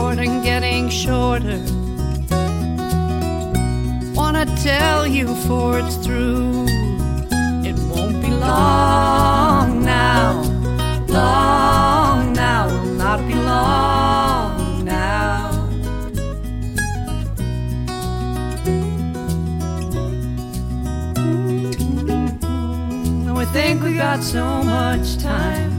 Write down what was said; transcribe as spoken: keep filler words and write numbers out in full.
short and getting shorter. Wanna tell you before it's through, it won't be long now. Long now, will not be long now. We think we got so much time,